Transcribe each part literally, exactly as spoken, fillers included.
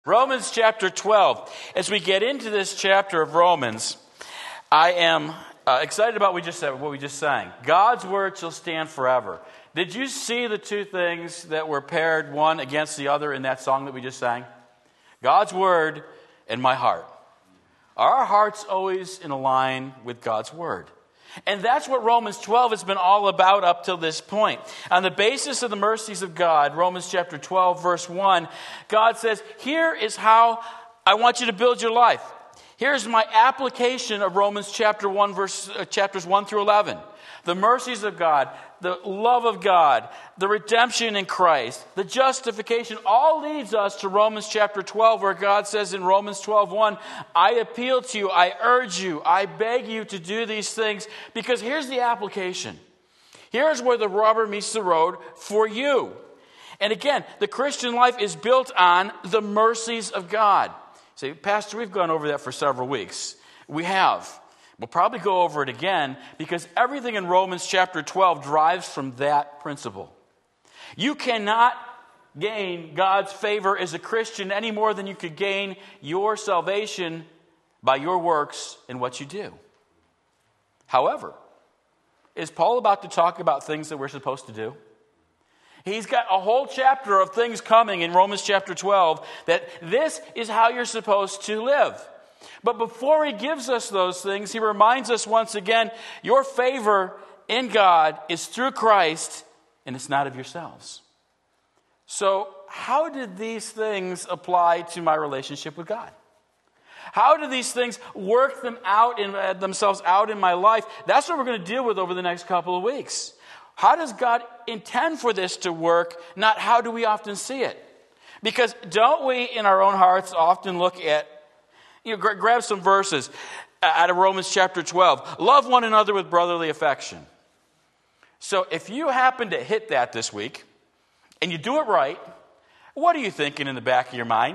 Romans chapter twelve. As we get into this chapter of Romans, I am uh, excited about what we just said, what we just sang. God's word shall stand forever. Did you see the two things that were paired one against the other in that song that we just sang? God's word and my heart. Are our hearts always in a line with God's word? And that's what Romans twelve has been all about up till this point. On the basis of the mercies of God, Romans chapter twelve, verse one, God says, here is how I want you to build your life. Here's my application of Romans chapter one, verse, uh, chapters one through eleven. The mercies of God, the love of God, the redemption in Christ, the justification, all leads us to Romans chapter twelve, where God says in Romans twelve one, I appeal to you, I urge you, I beg you to do these things, because here's the application. Here's where the rubber meets the road for you. And again, the Christian life is built on the mercies of God. Say, Pastor, we've gone over that for several weeks. We have. We'll probably go over it again because everything in Romans chapter twelve drives from that principle. You cannot gain God's favor as a Christian any more than you could gain your salvation by your works and what you do. However, is Paul about to talk about things that we're supposed to do? He's got a whole chapter of things coming in Romans chapter twelve that this is how you're supposed to live. But before he gives us those things, he reminds us once again, your favor in God is through Christ, and it's not of yourselves. So how did these things apply to my relationship with God? How do these things work them out in, uh, themselves out in my life? That's what we're going to deal with over the next couple of weeks. How does God intend for this to work, not how do we often see it? Because don't we in our own hearts often look at, you know, grab some verses out of Romans chapter twelve. Love one another with brotherly affection. So if you happen to hit that this week, and you do it right, what are you thinking in the back of your mind?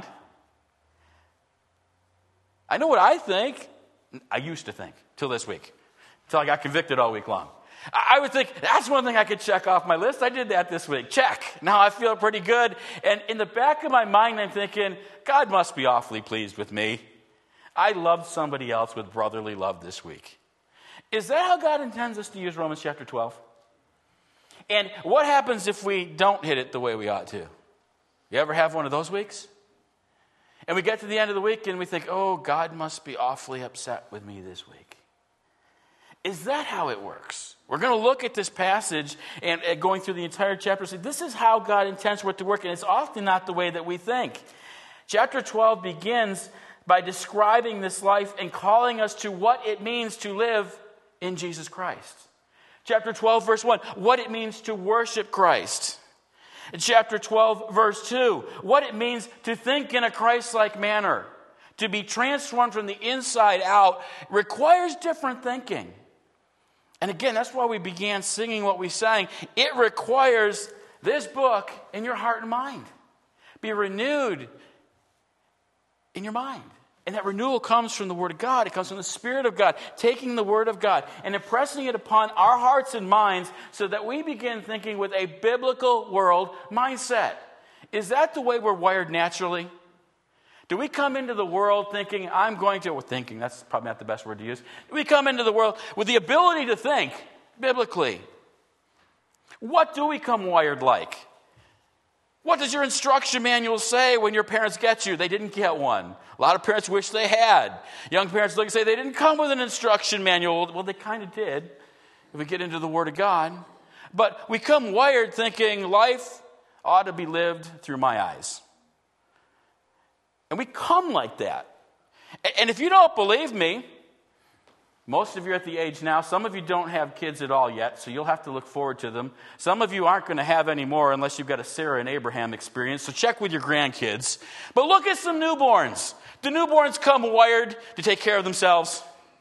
I know what I think. I used to think, till this week. Till I got convicted all week long. I would think, that's one thing I could check off my list. I did that this week. Check. Now I feel pretty good. And in the back of my mind, I'm thinking, God must be awfully pleased with me. I loved somebody else with brotherly love this week. Is that how God intends us to use Romans chapter twelve? And what happens if we don't hit it the way we ought to? You ever have one of those weeks? And we get to the end of the week and we think, oh, God must be awfully upset with me this week. Is that how it works? We're going to look at this passage and uh, going through the entire chapter and say, this is how God intends for it to work, and it's often not the way that we think. Chapter twelve begins by describing this life and calling us to what it means to live in Jesus Christ. Chapter twelve, verse one, what it means to worship Christ. In chapter twelve, verse two, what it means to think in a Christ-like manner. To be transformed from the inside out requires different thinking. And again, that's why we began singing what we sang. It requires this book in your heart and mind. Be renewed in your mind. And that renewal comes from the Word of God. It comes from the Spirit of God, taking the Word of God and impressing it upon our hearts and minds so that we begin thinking with a biblical world mindset. Is that the way we're wired naturally? Do we come into the world thinking, I'm going to, or thinking, that's probably not the best word to use. Do we come into the world with the ability to think biblically? What do we come wired like? What does your instruction manual say when your parents get you? They didn't get one. A lot of parents wish they had. Young parents look and say they didn't come with an instruction manual. Well, they kind of did if we get into the Word of God. But we come wired thinking life ought to be lived through my eyes. And we come like that. And if you don't believe me, most of you are at the age now, some of you don't have kids at all yet, so you'll have to look forward to them. Some of you aren't going to have any more unless you've got a Sarah and Abraham experience, so check with your grandkids. But look at some newborns. Do newborns come wired to take care of themselves?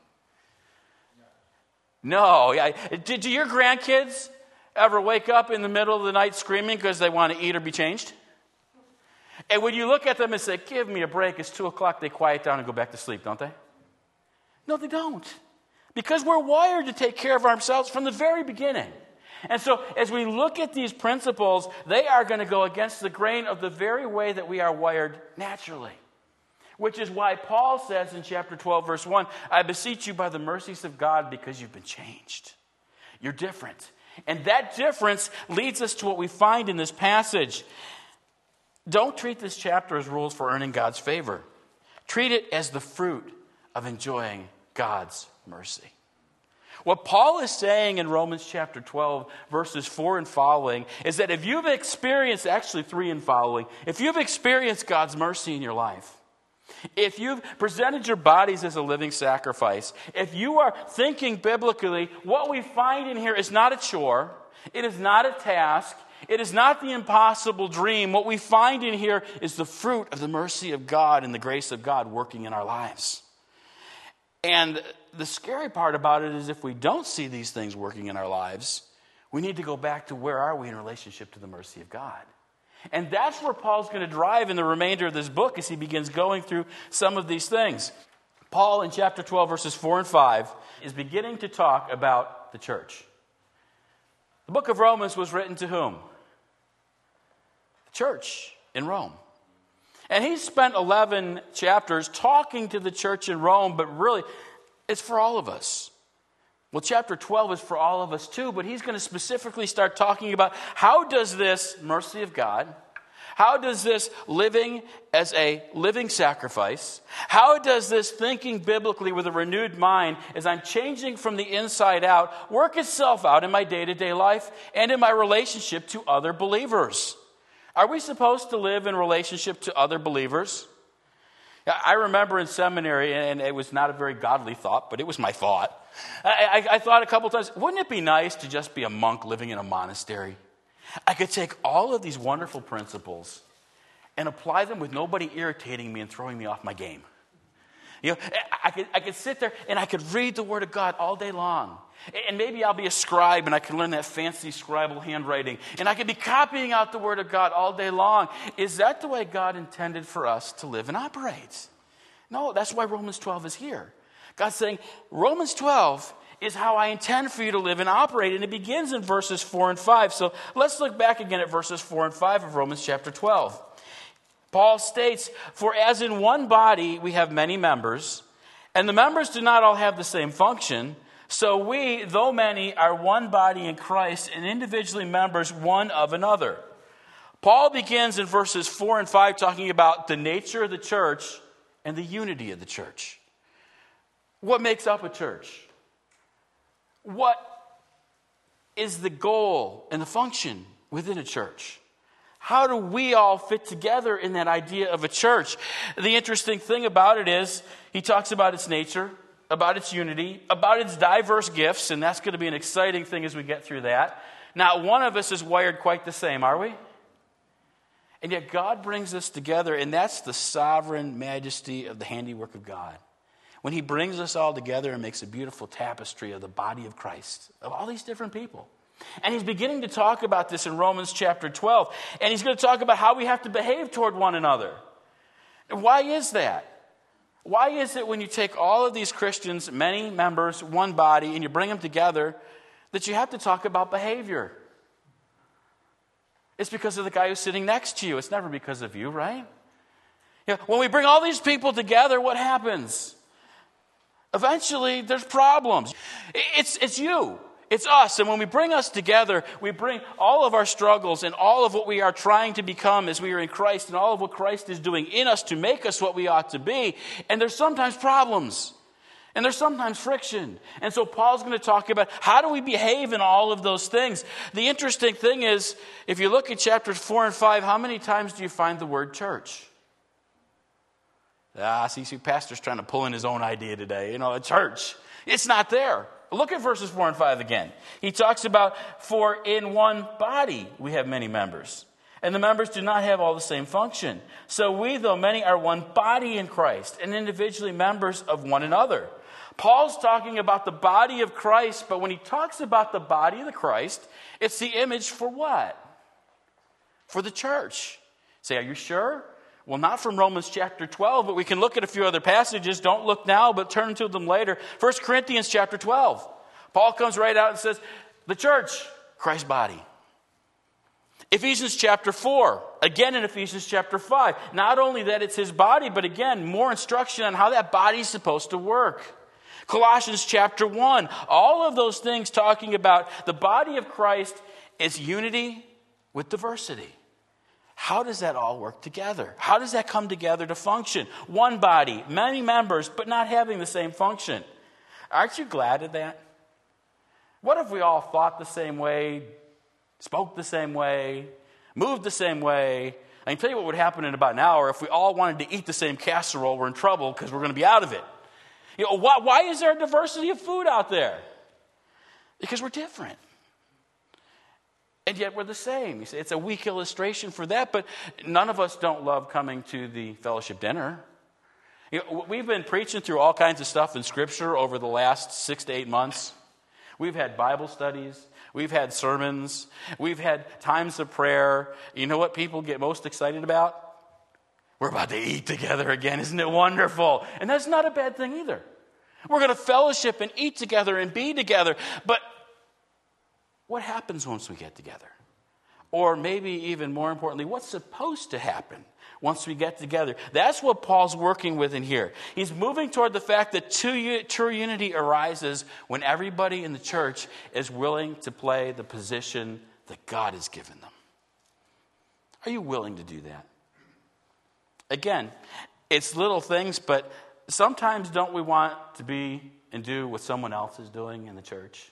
No. Yeah. Do, do your grandkids ever wake up in the middle of the night screaming because they want to eat or be changed? And when you look at them and say, give me a break, it's two o'clock, they quiet down and go back to sleep, don't they? No, they don't. Because we're wired to take care of ourselves from the very beginning. And so as we look at these principles, they are going to go against the grain of the very way that we are wired naturally. Which is why Paul says in chapter twelve, verse one, I beseech you by the mercies of God because you've been changed. You're different. And that difference leads us to what we find in this passage. Don't treat this chapter as rules for earning God's favor. Treat it as the fruit of enjoying God's mercy. What Paul is saying in Romans chapter twelve, verses four and following, is that if you've experienced, actually three and following, if you've experienced God's mercy in your life, if you've presented your bodies as a living sacrifice, if you are thinking biblically, what we find in here is not a chore, it is not a task, it is not the impossible dream. What we find in here is the fruit of the mercy of God and the grace of God working in our lives. And the scary part about it is if we don't see these things working in our lives, we need to go back to where are we in relationship to the mercy of God. And that's where Paul's going to drive in the remainder of this book as he begins going through some of these things. Paul in chapter twelve, verses four and five, is beginning to talk about the church. The book of Romans was written to whom? The church in Rome. And he spent eleven chapters talking to the church in Rome, but really, it's for all of us. Well, chapter twelve is for all of us too, but he's going to specifically start talking about how does this mercy of God, how does this living as a living sacrifice, how does this thinking biblically with a renewed mind as I'm changing from the inside out work itself out in my day-to-day life and in my relationship to other believers? Are we supposed to live in relationship to other believers? I remember in seminary, and it was not a very godly thought, but it was my thought. I, I, I thought a couple times, wouldn't it be nice to just be a monk living in a monastery? I could take all of these wonderful principles and apply them with nobody irritating me and throwing me off my game. You know, I could, I could sit there and I could read the Word of God all day long. And maybe I'll be a scribe and I can learn that fancy scribal handwriting. And I could be copying out the Word of God all day long. Is that the way God intended for us to live and operate? No, that's why Romans twelve is here. God's saying, Romans twelve is how I intend for you to live and operate. And it begins in verses four and five. So let's look back again at verses four and five of Romans chapter twelve. Paul states, for as in one body we have many members, and the members do not all have the same function, so we, though many, are one body in Christ and individually members one of another. Paul begins in verses four and five talking about the nature of the church and the unity of the church. What makes up a church? What is the goal and the function within a church? How do we all fit together in that idea of a church? The interesting thing about it is he talks about its nature, about its unity, about its diverse gifts, and that's going to be an exciting thing as we get through that. Not one of us is wired quite the same, are we? And yet God brings us together, and that's the sovereign majesty of the handiwork of God. When he brings us all together and makes a beautiful tapestry of the body of Christ, of all these different people. And he's beginning to talk about this in Romans chapter twelve. And he's going to talk about how we have to behave toward one another. And why is that? Why is it when you take all of these Christians, many members, one body, and you bring them together, that you have to talk about behavior? It's because of the guy who's sitting next to you. It's never because of you, right? You know, when we bring all these people together, what happens? Eventually, there's problems. It's, it's you. It's us. And when we bring us together, we bring all of our struggles and all of what we are trying to become as we are in Christ and all of what Christ is doing in us to make us what we ought to be. And there's sometimes problems. And there's sometimes friction. And so Paul's going to talk about how do we behave in all of those things. The interesting thing is, if you look at chapters four and five, how many times do you find the word church? Ah, see, see, pastor's trying to pull in his own idea today. You know, a church. It's not there. Look at verses four and five again. He talks about, for in one body we have many members, and the members do not have all the same function. So we, though many, are one body in Christ, and individually members of one another. Paul's talking about the body of Christ, but when he talks about the body of the Christ, it's the image for what? For the church. Say, are you sure? Well, not from Romans chapter twelve, but we can look at a few other passages. Don't look now, but turn to them later. First Corinthians chapter twelve. Paul comes right out and says, the church, Christ's body. Ephesians chapter four, again in Ephesians chapter five. Not only that it's his body, but again, more instruction on how that body's supposed to work. Colossians chapter one, all of those things talking about the body of Christ is unity with diversity. How does that all work together? How does that come together to function? One body, many members, but not having the same function. Aren't you glad of that? What if we all thought the same way, spoke the same way, moved the same way? I can tell you what would happen in about an hour. If we all wanted to eat the same casserole, we're in trouble because we're going to be out of it. You know, why, why is there a diversity of food out there? Because we're different. And yet we're the same. You say it's a weak illustration for that, but none of us don't love coming to the fellowship dinner. You know, we've been preaching through all kinds of stuff in Scripture over the last six to eight months. We've had Bible studies. We've had sermons. We've had times of prayer. You know what people get most excited about? We're about to eat together again. Isn't it wonderful? And that's not a bad thing either. We're going to fellowship and eat together and be together. But what happens once we get together? Or maybe even more importantly, what's supposed to happen once we get together? That's what Paul's working with in here. He's moving toward the fact that true, true unity arises when everybody in the church is willing to play the position that God has given them. Are you willing to do that? Again, it's little things, but sometimes don't we want to be and do what someone else is doing in the church?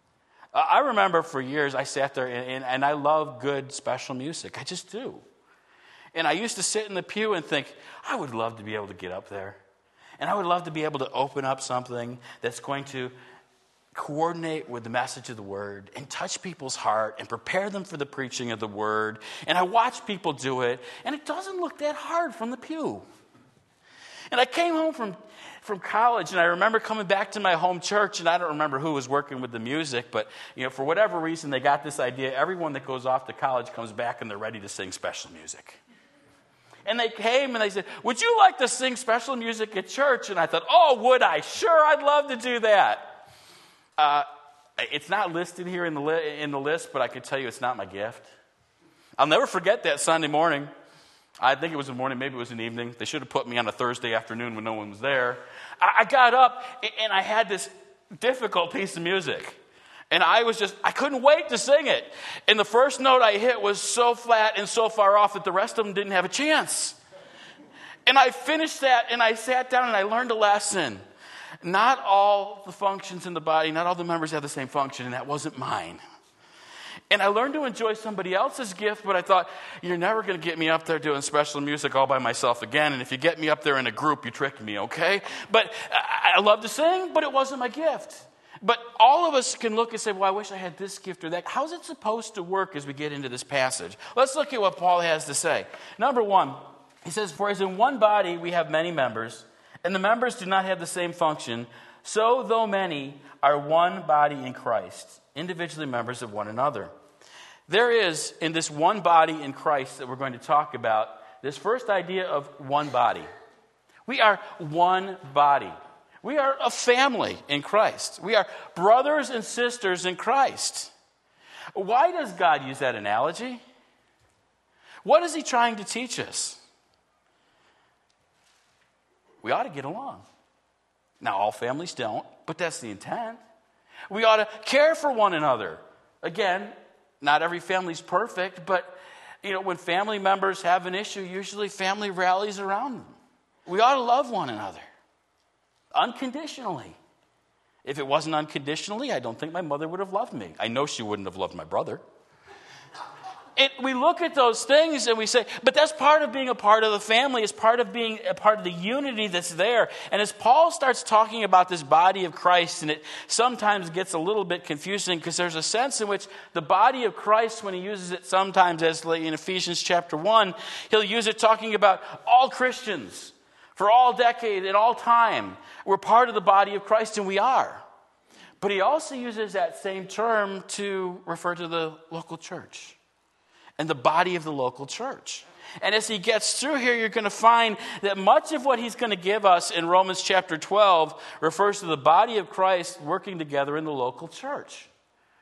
I remember for years I sat there and, and, and I love good special music. I just do. And I used to sit in the pew and think, I would love to be able to get up there. And I would love to be able to open up something that's going to coordinate with the message of the word and touch people's heart and prepare them for the preaching of the word. And I watch people do it, and it doesn't look that hard from the pew. And I came home from, from college, and I remember coming back to my home church, and I don't remember who was working with the music, but you know, for whatever reason, they got this idea. Everyone that goes off to college comes back, and they're ready to sing special music. And they came, and they said, would you like to sing special music at church? And I thought, oh, would I? Sure, I'd love to do that. Uh, it's not listed here in the, li- in the list, but I can tell you it's not my gift. I'll never forget that Sunday morning. I think it was a morning, maybe it was an evening. They should have put me on a Thursday afternoon when no one was there. I, I got up, and I had this difficult piece of music. And I was just, I couldn't wait to sing it. And the first note I hit was so flat and so far off that the rest of them didn't have a chance. And I finished that, and I sat down, and I learned a lesson. Not all the functions in the body, not all the members have the same function, and that wasn't mine. And I learned to enjoy somebody else's gift, but I thought, you're never going to get me up there doing special music all by myself again, and if you get me up there in a group, you tricked me, okay? But I, I love to sing, but it wasn't my gift. But all of us can look and say, well, I wish I had this gift or that. How's it supposed to work as we get into this passage? Let's look at what Paul has to say. Number one, he says, for as in one body we have many members, and the members do not have the same function, so though many are one body in Christ, individually members of one another. There is, in this one body in Christ that we're going to talk about, this first idea of one body. We are one body. We are a family in Christ. We are brothers and sisters in Christ. Why does God use that analogy? What is he trying to teach us? We ought to get along. Now, all families don't, but that's the intent. We ought to care for one another. Again, not every family's perfect, but you know, when family members have an issue, usually family rallies around them. We ought to love one another unconditionally. If it wasn't unconditionally, I don't think my mother would have loved me. I know she wouldn't have loved my brother. It, we look at those things and we say, but that's part of being a part of the family. It's part of being a part of the unity that's there. And as Paul starts talking about this body of Christ, and it sometimes gets a little bit confusing because there's a sense in which the body of Christ, when he uses it sometimes as in Ephesians chapter one, he'll use it talking about all Christians for all decade and all time. We're part of the body of Christ, and we are. But he also uses that same term to refer to the local church and the body of the local church. And as he gets through here, you're going to find that much of what he's going to give us in Romans chapter twelve refers to the body of Christ working together in the local church.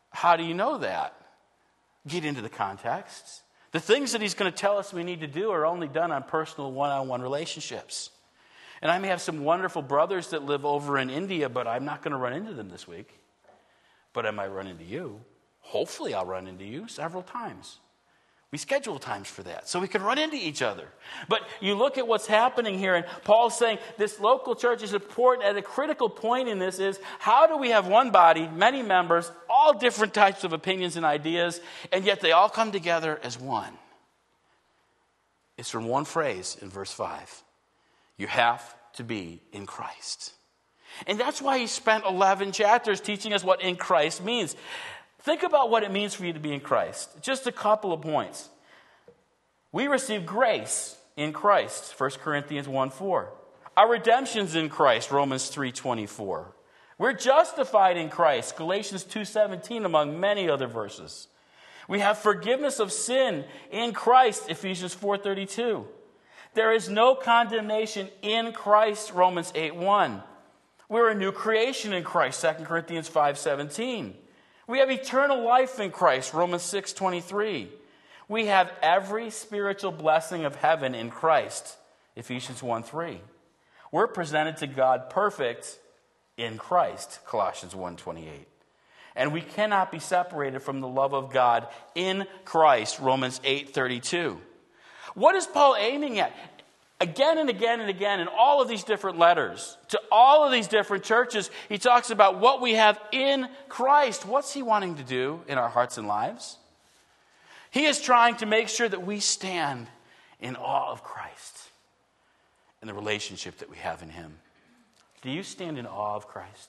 How do you know that? Get into the context. The things that he's going to tell us we need to do are only done on personal one-on-one relationships. And I may have some wonderful brothers that live over in India, but I'm not going to run into them this week. But I might run into you. Hopefully I'll run into you several times. We schedule times for that so we can run into each other. But you look at what's happening here, and Paul's saying this local church is important. At a critical point in this is, how do we have one body, many members, all different types of opinions and ideas, and yet they all come together as one? It's from one phrase in verse five. You have to be in Christ. And that's why he spent eleven chapters teaching us what in Christ means. Think about what it means for you to be in Christ. Just a couple of points. We receive grace in Christ, First Corinthians one four. Our redemption's in Christ, Romans three twenty-four. We're justified in Christ, Galatians two seventeen, among many other verses. We have forgiveness of sin in Christ, Ephesians four thirty-two. There is no condemnation in Christ, Romans eight one. We're a new creation in Christ, Second Corinthians five seventeen. We have eternal life in Christ, Romans six twenty-three. We have every spiritual blessing of heaven in Christ, Ephesians one three. We're presented to God perfect in Christ, Colossians one twenty-eight. And we cannot be separated from the love of God in Christ, Romans eight thirty-two. What is Paul aiming at? Again and again and again in all of these different letters, to all of these different churches, he talks about what we have in Christ. What's he wanting to do in our hearts and lives? He is trying to make sure that we stand in awe of Christ and the relationship that we have in him. Do you stand in awe of Christ?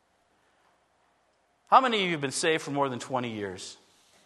How many of you have been saved for more than twenty years?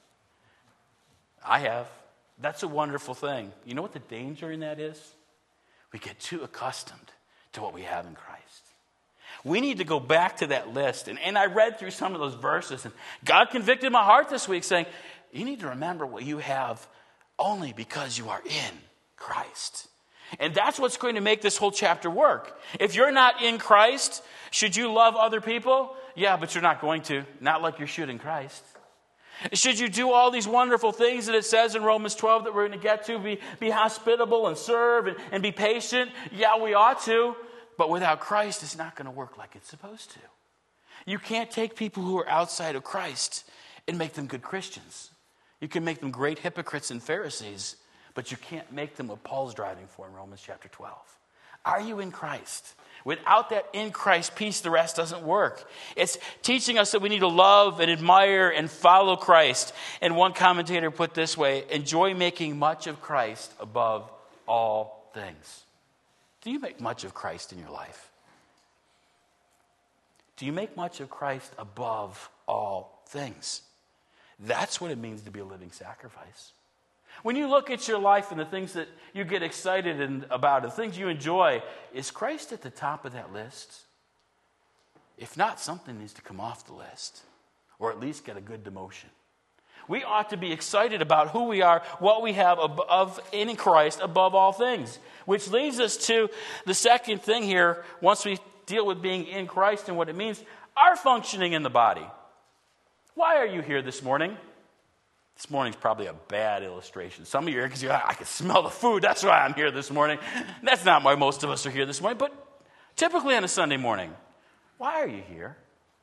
I have. That's a wonderful thing. You know what the danger in that is? We get too accustomed to what we have in Christ. We need to go back to that list. And, and I read through some of those verses, and God convicted my heart this week saying, you need to remember what you have only because you are in Christ. And that's what's going to make this whole chapter work. If you're not in Christ, should you love other people? Yeah, but you're not going to. Not like you should in Christ. Should you do all these wonderful things that it says in Romans twelve that we're going to get to, be, be hospitable and serve and, and be patient? Yeah, we ought to. But without Christ, it's not going to work like it's supposed to. You can't take people who are outside of Christ and make them good Christians. You can make them great hypocrites and Pharisees, but you can't make them what Paul's driving for in Romans chapter twelve. Are you in Christ? Without that in Christ peace, the rest doesn't work. It's teaching us that we need to love and admire and follow Christ. And one commentator put this way, enjoy making much of Christ above all things. Do you make much of Christ in your life? Do you make much of Christ above all things? That's what it means to be a living sacrifice. When you look at your life and the things that you get excited and about, the things you enjoy, is Christ at the top of that list? If not, something needs to come off the list, or at least get a good demotion. We ought to be excited about who we are, what we have above in Christ above all things. Which leads us to the second thing here, once we deal with being in Christ and what it means, our functioning in the body. Why are you here this morning? This morning's probably a bad illustration. Some of you are here because you're like, I can smell the food. That's why I'm here this morning. That's not why most of us are here this morning. But typically on a Sunday morning, why are you here?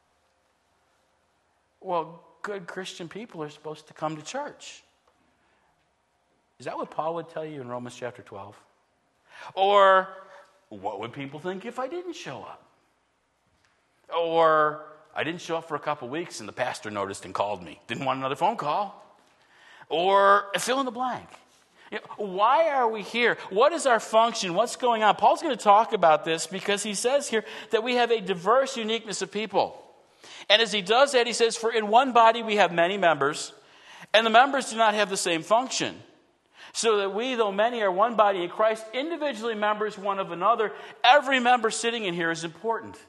Well, good Christian people are supposed to come to church. Is that what Paul would tell you in Romans chapter twelve? Or what would people think if I didn't show up? Or I didn't show up for a couple weeks and the pastor noticed and called me. Didn't want another phone call. Or fill in the blank. You know, why are we here? What is our function? What's going on? Paul's going to talk about this because he says here that we have a diverse uniqueness of people. And as he does that, he says, for in one body we have many members, and the members do not have the same function. So that we, though many, are one body in Christ, individually members one of another. Every member sitting in here is important.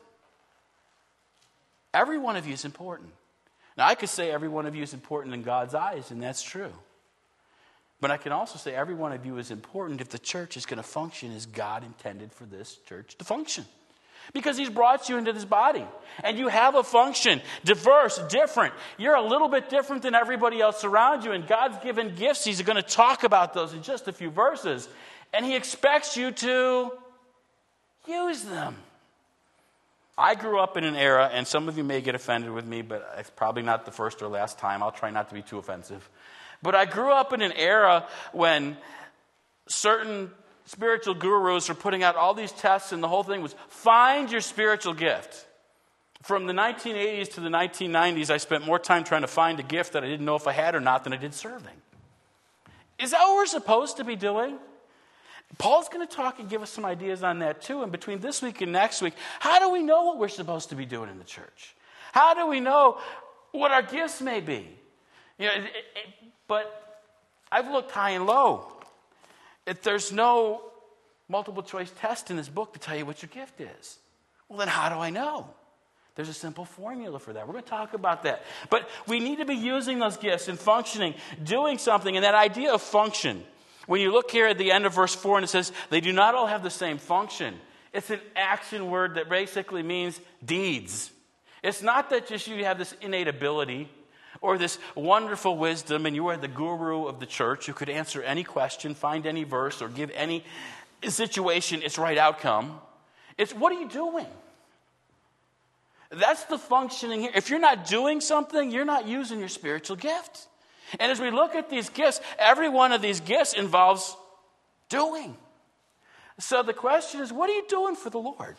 Every one of you is important. Now, I could say every one of you is important in God's eyes, and that's true. But I can also say every one of you is important if the church is going to function as God intended for this church to function. Because he's brought you into this body. And you have a function, diverse, different. You're a little bit different than everybody else around you. And God's given gifts. He's going to talk about those in just a few verses. And he expects you to use them. I grew up in an era, and some of you may get offended with me, but it's probably not the first or last time. I'll try not to be too offensive. But I grew up in an era when certain spiritual gurus were putting out all these tests, and the whole thing was, find your spiritual gift. From the nineteen eighties to the nineteen nineties, I spent more time trying to find a gift that I didn't know if I had or not than I did serving. Is that what we're supposed to be doing? Paul's going to talk and give us some ideas on that too. And between this week and next week, how do we know what we're supposed to be doing in the church? How do we know what our gifts may be? You know, it, it, but I've looked high and low. If there's no multiple choice test in this book to tell you what your gift is, well, then how do I know? There's a simple formula for that. We're going to talk about that. But we need to be using those gifts and functioning, doing something. And that idea of function, when you look here at the end of verse four and it says, they do not all have the same function. It's an action word that basically means deeds. It's not that just you have this innate ability or this wonderful wisdom and you are the guru of the church who could answer any question, find any verse, or give any situation its right outcome. It's what are you doing? That's the functioning here. If you're not doing something, you're not using your spiritual gift. And as we look at these gifts, every one of these gifts involves doing. So the question is, what are you doing for the Lord?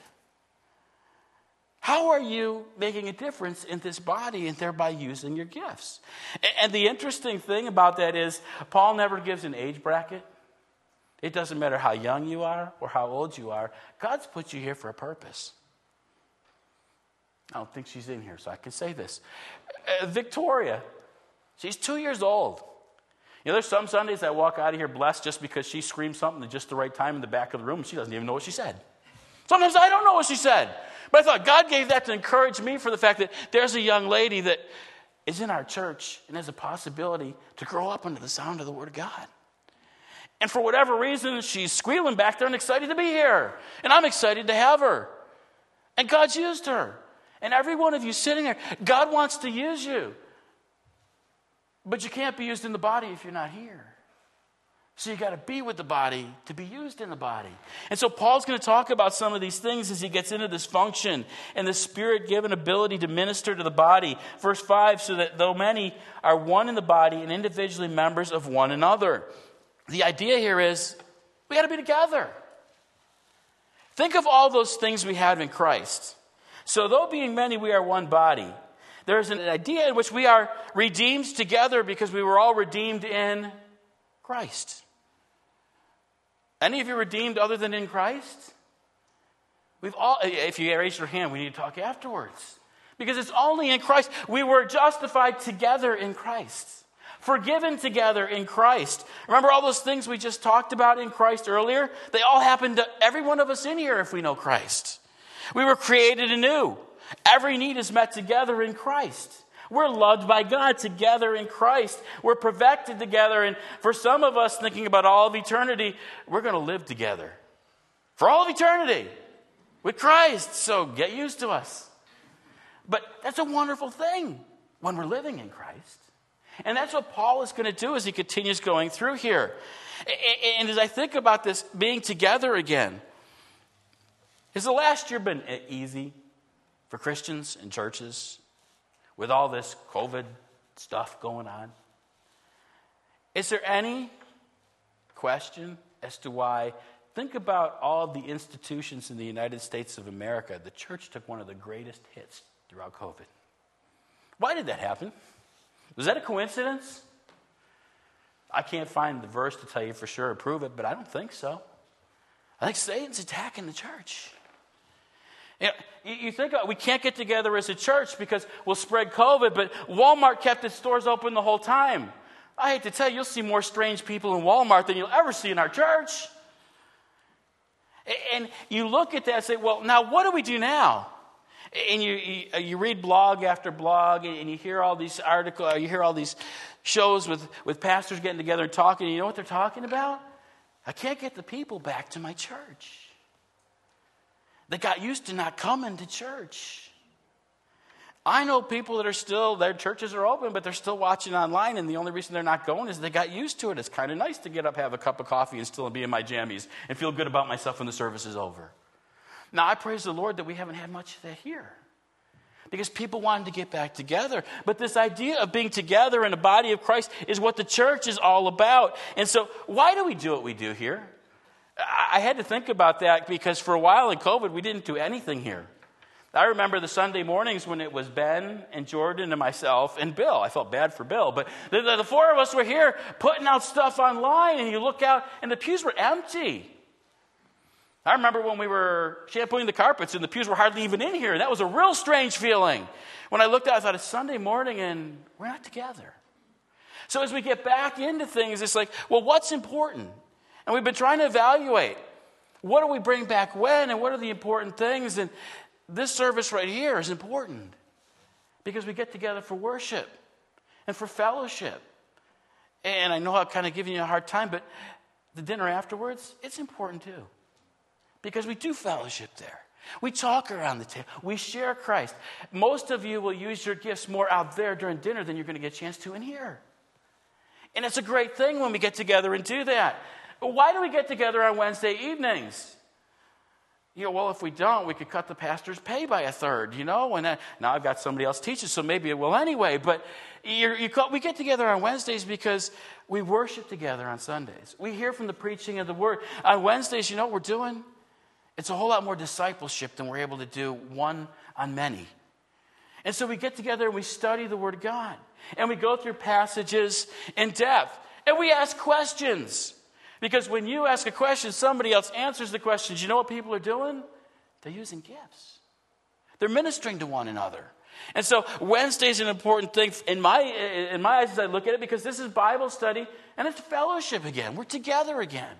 How are you making a difference in this body and thereby using your gifts? And the interesting thing about that is Paul never gives an age bracket. It doesn't matter how young you are or how old you are. God's put you here for a purpose. I don't think she's in here, so I can say this. Uh, Victoria, she's two years old. You know, there's some Sundays I walk out of here blessed just because she screamed something at just the right time in the back of the room and she doesn't even know what she said. Sometimes I don't know what she said. But I thought God gave that to encourage me for the fact that there's a young lady that is in our church and has a possibility to grow up under the sound of the Word of God. And for whatever reason, she's squealing back there and excited to be here. And I'm excited to have her. And God's used her. And every one of you sitting there, God wants to use you. But you can't be used in the body if you're not here. So you got to be with the body to be used in the body. And so Paul's going to talk about some of these things as he gets into this function and the Spirit-given ability to minister to the body. Verse five, so that though many are one in the body and individually members of one another. The idea here is we got to be together. Think of all those things we have in Christ. So though being many, we are one body. There's an idea in which we are redeemed together because we were all redeemed in Christ. Any of you redeemed other than in Christ? We've all, if you raise your hand, we need to talk afterwards. Because it's only in Christ. We were justified together in Christ. Forgiven together in Christ. Remember all those things we just talked about in Christ earlier? They all happen to every one of us in here if we know Christ. We were created anew. Every need is met together in Christ. We're loved by God together in Christ. We're perfected together. And for some of us thinking about all of eternity, we're going to live together. For all of eternity. With Christ. So get used to us. But that's a wonderful thing when we're living in Christ. And that's what Paul is going to do as he continues going through here. And as I think about this being together again, has the last year been easy for Christians and churches with all this COVID stuff going on? Is there any question as to why, think about all the institutions in the United States of America, the church took one of the greatest hits throughout COVID. Why did that happen? Was that a coincidence? I can't find the verse to tell you for sure or prove it, but I don't think so. I think Satan's attacking the church. You know, you think we can't get together as a church because we'll spread COVID, but Walmart kept its stores open the whole time. I hate to tell you, you'll see more strange people in Walmart than you'll ever see in our church. And you look at that and say, well, now what do we do now? And you you, you read blog after blog, and you hear all these articles, you hear all these shows with, with pastors getting together and talking. And you know what they're talking about? I can't get the people back to my church. They got used to not coming to church. I know people that are still, their churches are open, but they're still watching online, and the only reason they're not going is they got used to it. It's kind of nice to get up, have a cup of coffee, and still be in my jammies and feel good about myself when the service is over. Now, I praise the Lord that we haven't had much of that here, because people wanted to get back together. But this idea of being together in the body of Christ is what the church is all about. And so why do we do what we do here? I had to think about that, because for a while in COVID, we didn't do anything here. I remember the Sunday mornings when it was Ben and Jordan and myself and Bill. I felt bad for Bill, but the, the, the four of us were here putting out stuff online, and you look out and the pews were empty. I remember when we were shampooing the carpets and the pews were hardly even in here. That was a real strange feeling. When I looked out, I thought, it's Sunday morning and we're not together. So as we get back into things, it's like, well, what's important? And we've been trying to evaluate, what do we bring back when, and what are the important things? And this service right here is important because we get together for worship and for fellowship. And I know I'm kind of giving you a hard time, but the dinner afterwards, it's important too, because we do fellowship there. We talk around the table. We share Christ. Most of you will use your gifts more out there during dinner than you're going to get a chance to in here. And it's a great thing when we get together and do that. But why do we get together on Wednesday evenings? You know, well, if we don't, we could cut the pastor's pay by a third, you know. And uh, now I've got somebody else teaching, so maybe it will anyway. But you're, you call, we get together on Wednesdays because we worship together on Sundays. We hear from the preaching of the word. On Wednesdays, you know what we're doing? It's a whole lot more discipleship than we're able to do one on many. And so we get together and we study the Word of God. And we go through passages in depth. And we ask questions. Because when you ask a question, somebody else answers the questions. You know what people are doing? They're using gifts. They're ministering to one another. And so Wednesday's an important thing in my, in my eyes as I look at it, because this is Bible study and it's fellowship again. We're together again.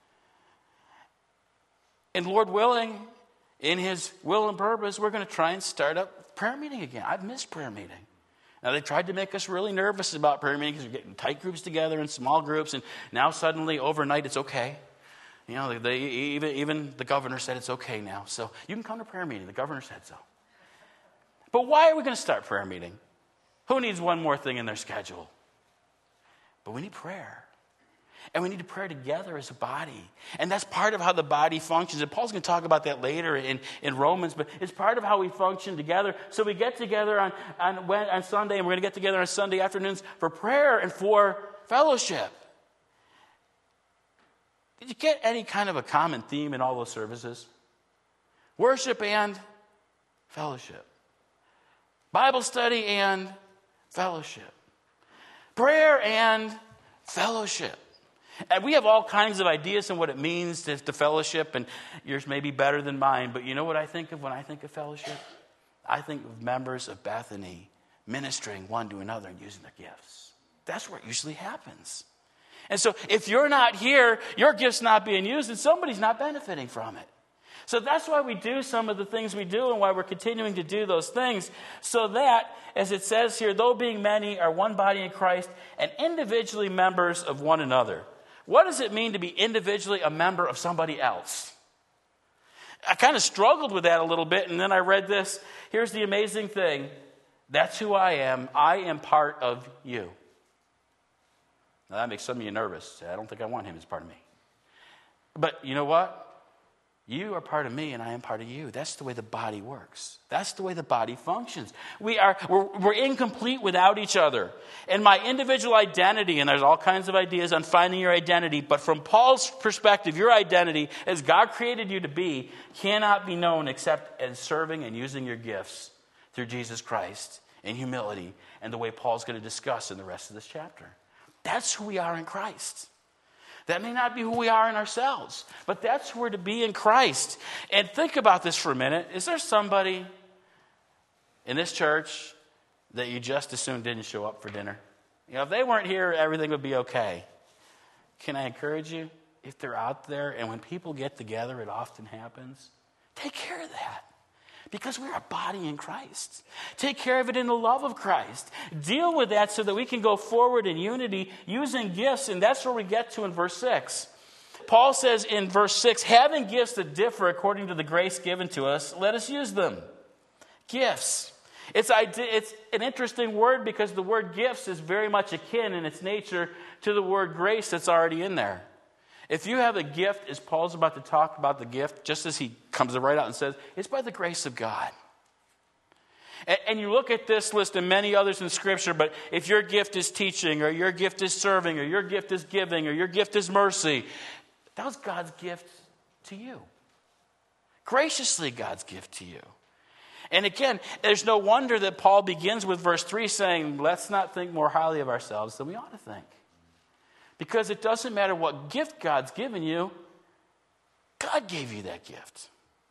And Lord willing, in His will and purpose, we're going to try and start up prayer meeting again. I've missed prayer meeting. Now, they tried to make us really nervous about prayer meeting because we're getting tight groups together and small groups, and now suddenly overnight it's okay. You know, they, they, even, even the governor said it's okay now. So you can come to prayer meeting. The governor said so. But why are we going to start prayer meeting? Who needs one more thing in their schedule? But we need prayer. And we need to pray together as a body. And that's part of how the body functions. And Paul's going to talk about that later in, in Romans. But it's part of how we function together. So we get together on, on, on Sunday, and we're going to get together on Sunday afternoons for prayer and for fellowship. Did you get any kind of a common theme in all those services? Worship and fellowship. Bible study and fellowship. Prayer and fellowship. And we have all kinds of ideas on what it means to, to fellowship, and yours may be better than mine, but you know what I think of when I think of fellowship? I think of members of Bethany ministering one to another and using their gifts. That's where it usually happens. And so if you're not here, your gift's not being used, and somebody's not benefiting from it. So that's why we do some of the things we do and why we're continuing to do those things, so that, as it says here, though being many are one body in Christ and individually members of one another. What does it mean to be individually a member of somebody else? I kind of struggled with that a little bit, and then I read this. Here's the amazing thing. That's who I am. I am part of you. Now, that makes some of you nervous. I don't think I want him as part of me. But you know what? You are part of me, and I am part of you. That's the way the body works. That's the way the body functions. We are, we're, we're incomplete without each other. And my individual identity, and there's all kinds of ideas on finding your identity, but from Paul's perspective, your identity, as God created you to be, cannot be known except as serving and using your gifts through Jesus Christ in humility, and the way Paul's going to discuss in the rest of this chapter. That's who we are in Christ. That may not be who we are in ourselves, but that's who we're to be in Christ. And think about this for a minute. Is there somebody in this church that you just as soon didn't show up for dinner? You know, if they weren't here, everything would be okay. Can I encourage you? If they're out there, and when people get together, it often happens, take care of that. Because we're a body in Christ. Take care of it in the love of Christ. Deal with that so that we can go forward in unity using gifts. And that's where we get to in verse six. Paul says in verse six, having gifts that differ according to the grace given to us, let us use them. Gifts. It's, it's an interesting word because the word gifts is very much akin in its nature to the word grace that's already in there. If you have a gift, as Paul's about to talk about the gift, just as he comes right out and says, it's by the grace of God. And, and you look at this list and many others in Scripture, but if your gift is teaching, or your gift is serving, or your gift is giving, or your gift is mercy, that was God's gift to you. Graciously God's gift to you. And again, there's no wonder that Paul begins with verse three saying, let's not think more highly of ourselves than we ought to think. Because it doesn't matter what gift God's given you, God gave you that gift.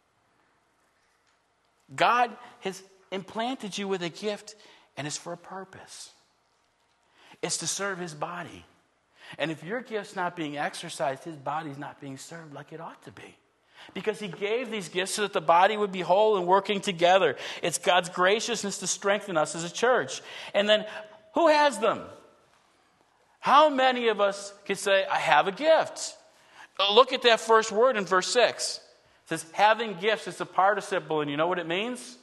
God has implanted you with a gift, and it's for a purpose. It's to serve his body. And if your gift's not being exercised, his body's not being served like it ought to be. Because he gave these gifts so that the body would be whole and working together. It's God's graciousness to strengthen us as a church. And then, who has them? How many of us can say, I have a gift? Look at that first word in verse six. It says, having gifts. It's a participle, and you know what it means?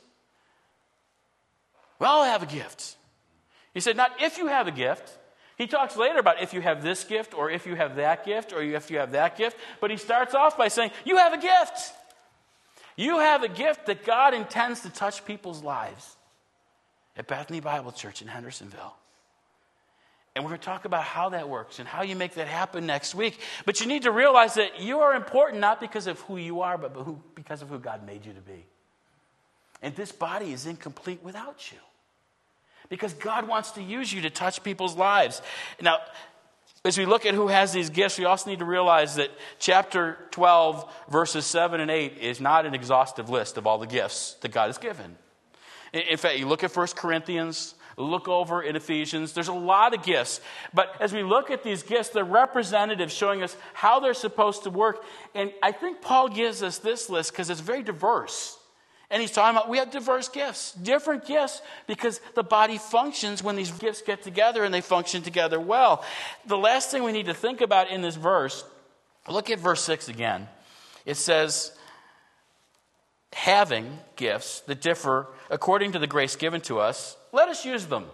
We all have a gift. He said, not if you have a gift. He talks later about if you have this gift, or if you have that gift, or if you have that gift. But he starts off by saying, you have a gift. You have a gift that God intends to touch people's lives at Bethany Bible Church in Hendersonville. And we're going to talk about how that works and how you make that happen next week. But you need to realize that you are important not because of who you are, but who, because of who God made you to be. And this body is incomplete without you. Because God wants to use you to touch people's lives. Now, as we look at who has these gifts, we also need to realize that chapter twelve, verses seven and eight is not an exhaustive list of all the gifts that God has given. In fact, you look at First Corinthians, look over in Ephesians, there's a lot of gifts. But as we look at these gifts, they're representative, showing us how they're supposed to work. And I think Paul gives us this list because it's very diverse. And he's talking about we have diverse gifts, different gifts, because the body functions when these gifts get together and they function together well. The last thing we need to think about in this verse, look at verse six again. It says, having gifts that differ according to the grace given to us, let us use them.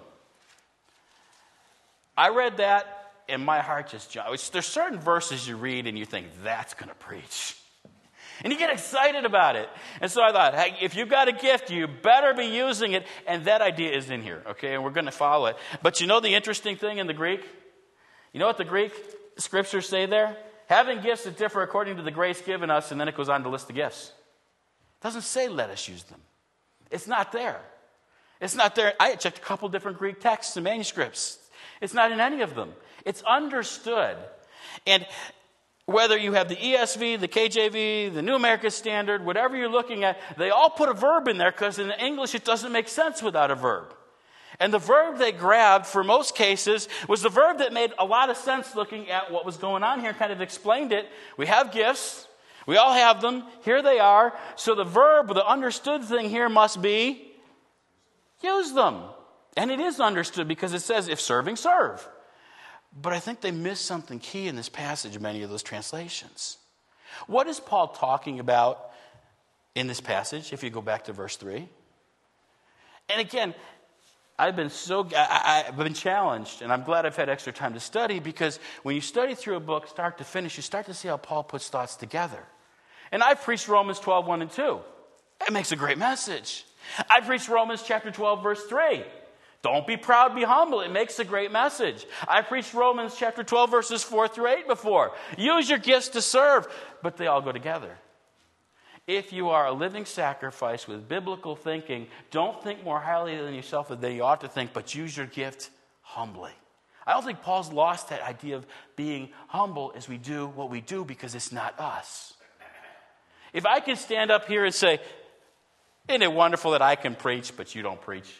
I read that and my heart just jumped. There's certain verses you read and you think, that's going to preach. And you get excited about it. And so I thought, hey, if you've got a gift, you better be using it. And that idea is in here, okay? And we're going to follow it. But you know the interesting thing in the Greek? You know what the Greek scriptures say there? Having gifts that differ according to the grace given us, and then it goes on to list the gifts. It doesn't say let us use them. It's not there. It's not there. I checked a couple different Greek texts and manuscripts. It's not in any of them. It's understood. And whether you have the E S V, the K J V, the New American Standard, whatever you're looking at, they all put a verb in there because in English it doesn't make sense without a verb. And the verb they grabbed for most cases was the verb that made a lot of sense looking at what was going on here, kind of explained it. We have gifts. We all have them. Here they are. So the verb, the understood thing here must be use them. And it is understood because it says if serving, serve. But I think they miss something key in this passage in many of those translations. What is Paul talking about in this passage, if you go back to verse three? And again, I've been so I, I've been challenged, and I'm glad I've had extra time to study, because when you study through a book, start to finish, you start to see how Paul puts thoughts together. And I preached Romans twelve, one and two. That makes a great message. I preached Romans chapter twelve, verse three. Don't be proud, be humble. It makes a great message. I preached Romans chapter twelve, verses four through eight before. Use your gifts to serve, but they all go together. If you are a living sacrifice with biblical thinking, don't think more highly than yourself than you ought to think, but use your gift humbly. I don't think Paul's lost that idea of being humble as we do what we do, because it's not us. If I can stand up here and say, isn't it wonderful that I can preach, but you don't preach?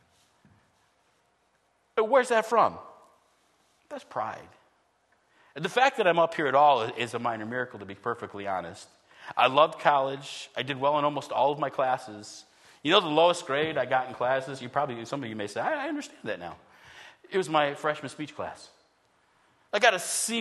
Where's that from? That's pride. And the fact that I'm up here at all is a minor miracle, to be perfectly honest. I loved college. I did well in almost all of my classes. You know the lowest grade I got in classes? You probably, some of you may say, I, I understand that now. It was my freshman speech class. I got a C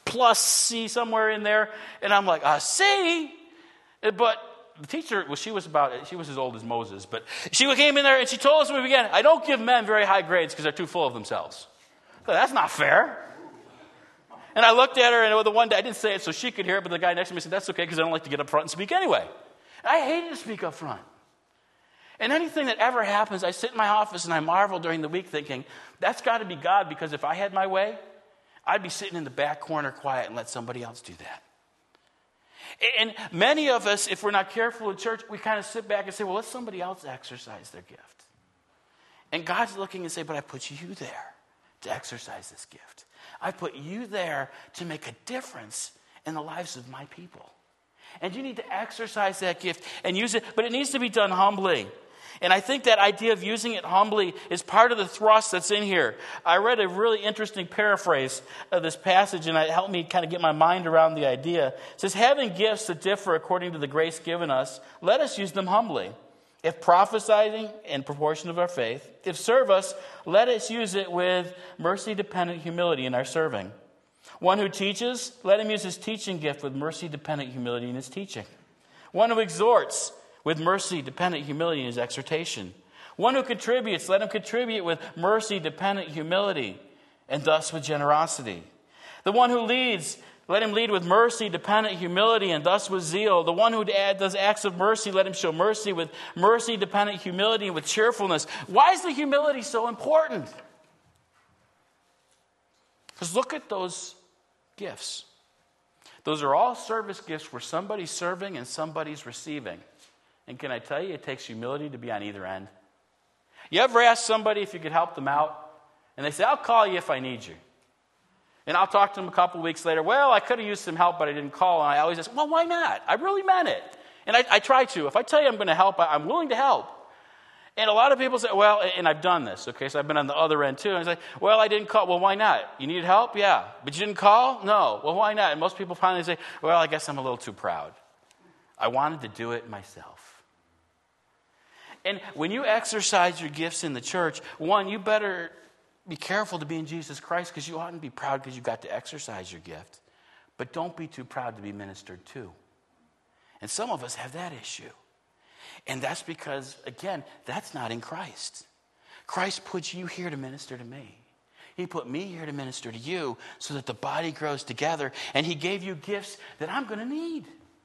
plus C somewhere in there. And I'm like, a C? But the teacher, well, she was about, she was as old as Moses. But she came in there and she told us when we began, I don't give men very high grades because they're too full of themselves. So that's not fair. And I looked at her, and the one day, I didn't say it so she could hear it, but the guy next to me said, that's okay, because I don't like to get up front and speak anyway. And I hated to speak up front. And anything that ever happens, I sit in my office and I marvel during the week thinking, that's got to be God, because if I had my way, I'd be sitting in the back corner quiet and let somebody else do that. And many of us, if we're not careful in church, we kind of sit back and say, well, let somebody else exercise their gift. And God's looking and say, but I put you there to exercise this gift. I put you there to make a difference in the lives of my people. And you need to exercise that gift and use it, but it needs to be done humbly. And I think that idea of using it humbly is part of the thrust that's in here. I read a really interesting paraphrase of this passage, and it helped me kind of get my mind around the idea. It says, having gifts that differ according to the grace given us, let us use them humbly. If prophesying in proportion of our faith, if service, let us use it with mercy-dependent humility in our serving. One who teaches, let him use his teaching gift with mercy-dependent humility in his teaching. One who exhorts, with mercy-dependent humility in his exhortation. One who contributes, let him contribute with mercy-dependent humility, and thus with generosity. The one who leads, let him lead with mercy-dependent humility, and thus with zeal. The one who does acts of mercy, let him show mercy with mercy-dependent humility and with cheerfulness. Why is the humility so important? Because look at those gifts. Those are all service gifts where somebody's serving and somebody's receiving. And can I tell you, it takes humility to be on either end. You ever ask somebody if you could help them out? And they say, I'll call you if I need you. And I'll talk to them a couple weeks later. Well, I could have used some help, but I didn't call. And I always ask, well, why not? I really meant it. And I, I try to. If I tell you I'm going to help, I'm willing to help. And a lot of people say, well, and I've done this, okay? So I've been on the other end too. And I say, well, I didn't call. Well, why not? You needed help? Yeah. But you didn't call? No. Well, why not? And most people finally say, well, I guess I'm a little too proud. I wanted to do it myself. And when you exercise your gifts in the church, one, you better be careful to be in Jesus Christ, because you oughtn't be proud because you got to exercise your gift. But don't be too proud to be ministered to. And some of us have that issue. And that's because, again, that's not in Christ. Christ put you here to minister to me. He put me here to minister to you so that the body grows together. And he gave you gifts that I'm going to need.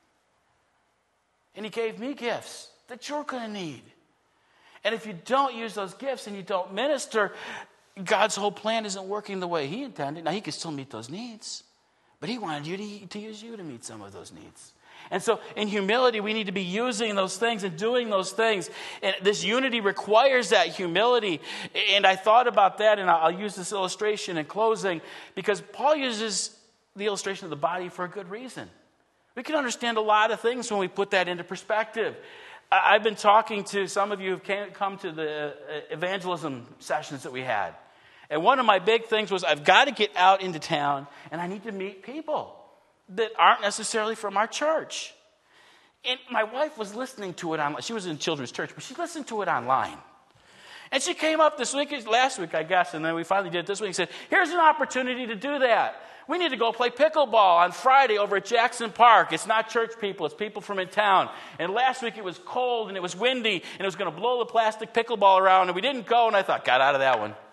And he gave me gifts that you're going to need. And if you don't use those gifts and you don't minister, God's whole plan isn't working the way he intended. Now, he could still meet those needs, but he wanted you to, to use you to meet some of those needs. And so in humility, we need to be using those things and doing those things. And this unity requires that humility. And I thought about that, and I'll use this illustration in closing, because Paul uses the illustration of the body for a good reason. We can understand a lot of things when we put that into perspective. I've been talking to some of you who have come to the evangelism sessions that we had. And one of my big things was I've got to get out into town and I need to meet people that aren't necessarily from our church. And my wife was listening to it online. She was in children's church, but she listened to it online. And she came up this week, last week, I guess, and then we finally did it this week and said, here's an opportunity to do that. We need to go play pickleball on Friday over at Jackson Park. It's not church people, it's people from in town. And last week it was cold and it was windy and it was going to blow the plastic pickleball around, and we didn't go, and I thought, got out of that one.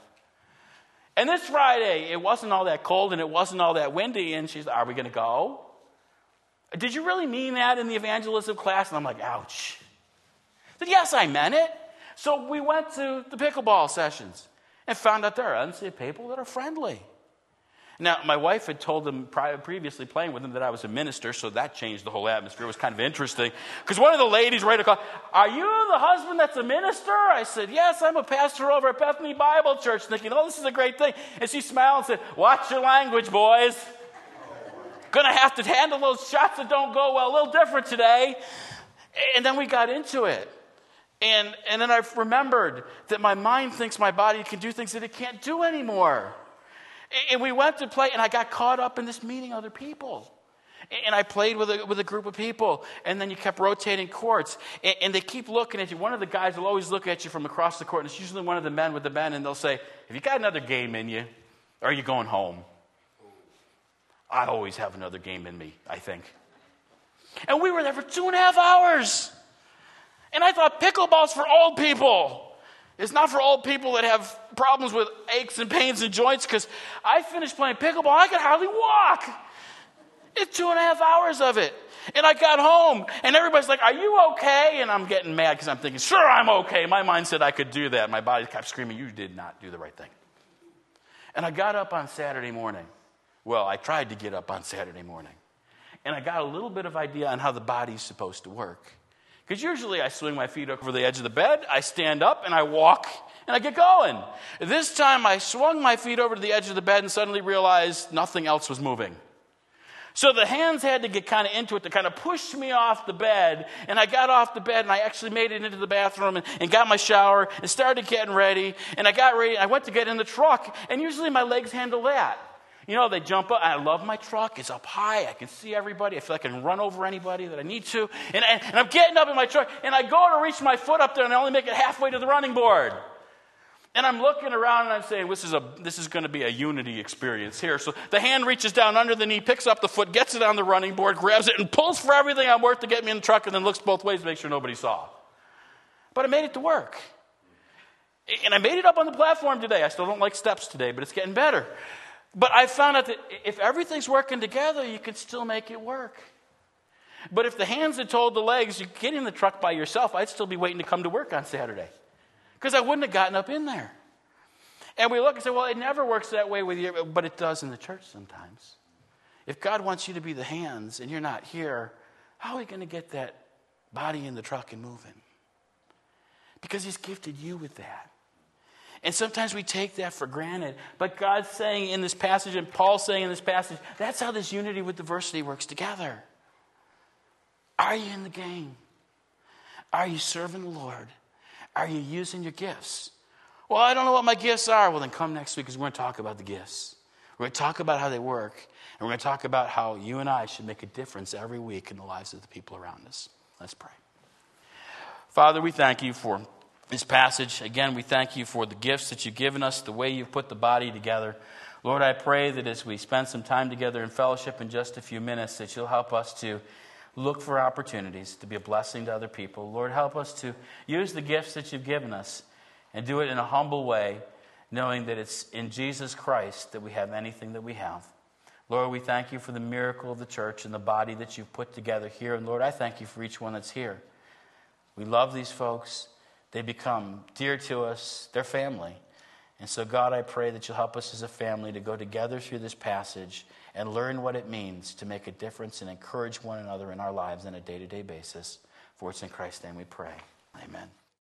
And this Friday, it wasn't all that cold and it wasn't all that windy, and she's like, are we going to go? Did you really mean that in the evangelism class? And I'm like, ouch. I said, yes, I meant it. So we went to the pickleball sessions and found out there are unsaved people that are friendly. Now, my wife had told them prior, previously playing with them that I was a minister, so that changed the whole atmosphere. It was kind of interesting. Because one of the ladies right across, are you the husband that's a minister? I said, yes, I'm a pastor over at Bethany Bible Church, thinking, oh, this is a great thing. And she smiled and said, watch your language, boys. Going to have to handle those shots that don't go well a little different today. And then we got into it. And, and then I remembered that my mind thinks my body can do things that it can't do anymore. And we went to play, and I got caught up in this meeting other people. And I played with a, with a group of people, and then you kept rotating courts. And, and they keep looking at you. One of the guys will always look at you from across the court, and it's usually one of the men with the men, and they'll say, have you got another game in you, or are you going home? I always have another game in me, I think. And we were there for two and a half hours. And I thought pickleball's for old people. It's not for old people that have problems with aches and pains and joints, because I finished playing pickleball, I could hardly walk. It's two and a half hours of it. And I got home, and everybody's like, are you okay? And I'm getting mad because I'm thinking, sure, I'm okay. My mind said I could do that. My body kept screaming, you did not do the right thing. And I got up on Saturday morning. Well, I tried to get up on Saturday morning. And I got a little bit of idea on how the body's supposed to work. Because usually I swing my feet over the edge of the bed, I stand up, and I walk, and I get going. This time I swung my feet over to the edge of the bed and suddenly realized nothing else was moving. So the hands had to get kind of into it to kind of push me off the bed. And I got off the bed, and I actually made it into the bathroom and, and got my shower and started getting ready. And I got ready. I went to get in the truck, and usually my legs handle that. You know, they jump up. I love my truck. It's up high. I can see everybody. I feel like I can run over anybody that I need to. And, and, and I'm getting up in my truck, and I go to reach my foot up there, and I only make it halfway to the running board. And I'm looking around, and I'm saying, this is a this is going to be a unity experience here. So the hand reaches down under the knee, picks up the foot, gets it on the running board, grabs it, and pulls for everything I'm worth to get me in the truck, and then looks both ways to make sure nobody saw. But I made it to work. And I made it up on the platform today. I still don't like steps today, but it's getting better. But I found out that if everything's working together, you can still make it work. But if the hands had told the legs, you get in the truck by yourself, I'd still be waiting to come to work on Saturday. Because I wouldn't have gotten up in there. And we look and say, well, it never works that way with you, but it does in the church sometimes. If God wants you to be the hands and you're not here, how are we going to get that body in the truck and moving? Because he's gifted you with that. And sometimes we take that for granted. But God's saying in this passage, and Paul's saying in this passage, that's how this unity with diversity works together. Are you in the game? Are you serving the Lord? Are you using your gifts? Well, I don't know what my gifts are. Well, then come next week because we're going to talk about the gifts. We're going to talk about how they work. And we're going to talk about how you and I should make a difference every week in the lives of the people around us. Let's pray. Father, we thank you for this passage. Again, we thank you for the gifts that you've given us, the way you've put the body together. Lord, I pray that as we spend some time together in fellowship in just a few minutes, that you'll help us to look for opportunities to be a blessing to other people. Lord, help us to use the gifts that you've given us and do it in a humble way, knowing that it's in Jesus Christ that we have anything that we have. Lord, we thank you for the miracle of the church and the body that you've put together here. And Lord, I thank you for each one that's here. We love these folks. They become dear to us. They're family. And so, God, I pray that you'll help us as a family to go together through this passage and learn what it means to make a difference and encourage one another in our lives on a day-to-day basis. For it's in Christ's name we pray. Amen.